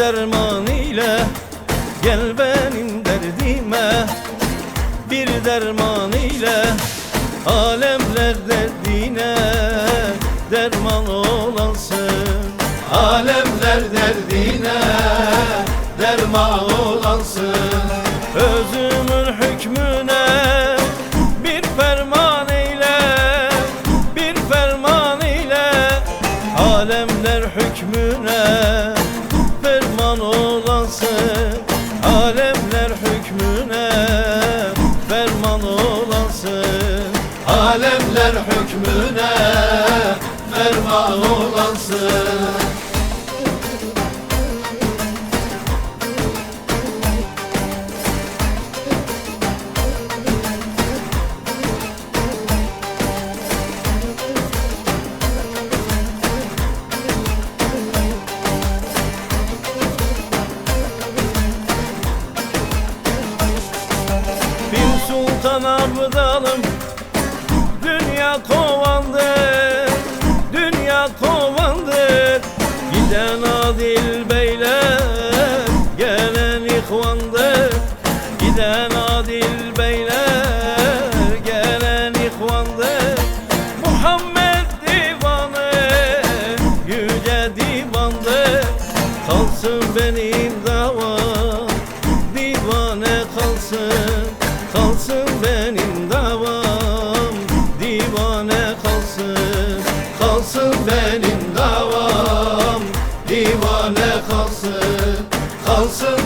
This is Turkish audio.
derman ile gel benim derdime, bir derman ile alemler derdine derman olansın. Alemler derdine derman olansın. Özümün hükmüne bir ferman eyle, bir ferman eyle alemler hükmüne ferman olansın. Alemler hükmüne ferman olansın. Alemler hükmüne ferman olansın. Sultan Abdalım dünya kovandır, dünya kovandır. Giden adil beyler gelen ihvandır. Giden adil beyler gelen ihvandır. Muhammed divanı yüce divandır. Kalsın benim davam divane kalsın. Kalsın benim davam divane kalsın. Kalsın benim davam divane kalsın. Kalsın